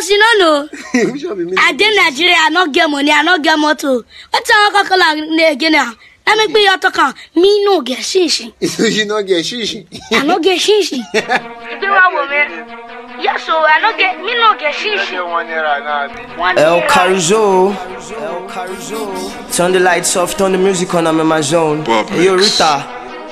Because you don't know. I did Nigeria, I not get money, I not get motor. What's our call again now? I make me your talk. Me no get shishi. You not get shishi. I no get shishi. You do what woman? Yes, so I no get me no get shishi. El Caruso. Turn the lights off, turn the music on, I'm in my zone. Hey, yo, Rita.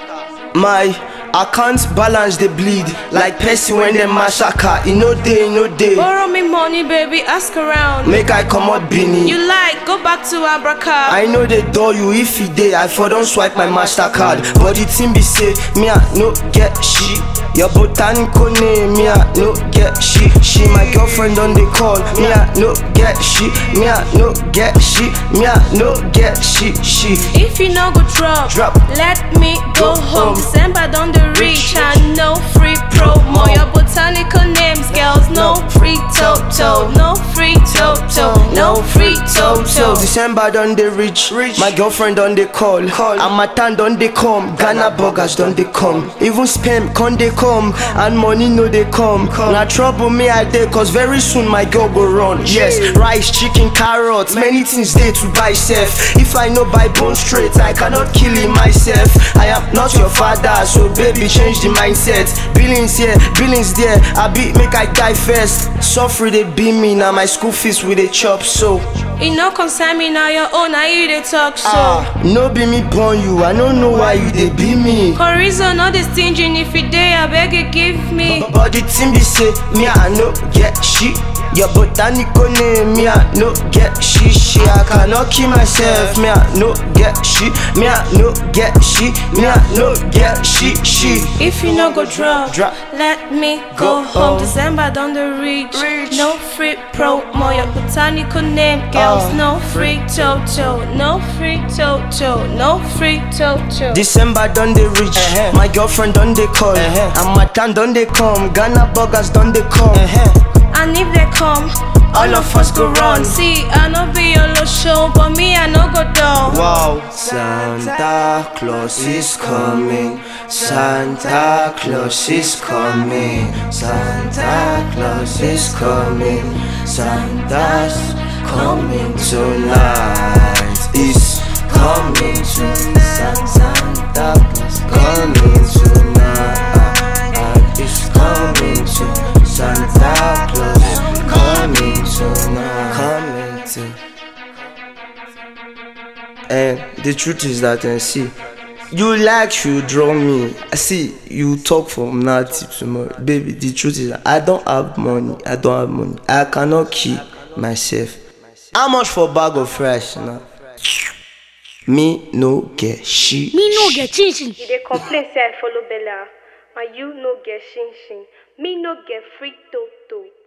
I can't balance the bleed like Percy when they massacre. No day. Borrow me money, baby, ask around. Make I come out Bini. You like, go back to Abracad. I know they door you if he day. I for don't swipe my MasterCard. But the thing be say, me I no get she. Your botanical name, me I no get she. She my girlfriend on the call. Me I no get she. Me I no get she. Me I no get she. If you no go drop, let me go home. December don't the reach and no free promo. Your botanical names, girls, no free toto, no free toto, no free toto. December done they reach. My girlfriend on the call. And my tan done they come. Ghana burgers done they come. Even spam con they come. And money no they come. Now trouble me I day cause very soon my girl go run. Yes, rice, chicken, carrots, many things there to buy self. If I know buy bone straight, I cannot kill it myself. I am not your father, so baby change the mindset. Billings here, billings there. I be make I die first. Suffer they be me now my school fees with a chop so. It no concern me now your own, now you they talk so. No be me born you, I don't know why you they be me. Horizon not the stingy, if you dare I beg you give me. But the thing be say, me I no get shit. Your botanical name, me I no get shit. I cannot kill myself, me I no get shit. Me I no get shit, me I no get shit. If you no go drop, let me go home. December down the reach. No free promo, your botanical name, girls, no free toto, no free toto, no free toto. December done they reach, my girlfriend done they call, and my tan done they come, Ghana burgers done they come. And if they come, all of us go run. See, I no be your low show, but me I no go down. Wow, Santa Claus is coming. Santa Claus is coming. Santa Claus is coming. Santa's coming tonight. Is coming tonight. Santa Claus coming tonight. Is coming tonight. Santa Claus coming tonight. Coming to. And the truth is that see, you like you draw me. I see you talk from now till tomorrow. Baby, the truth is that I don't have money. I cannot keep myself. How much for a bag of rice now? Me no get shit. Me no get chinchin. You dey complain say I follow Bella, and you no get shin. Me no get free toto.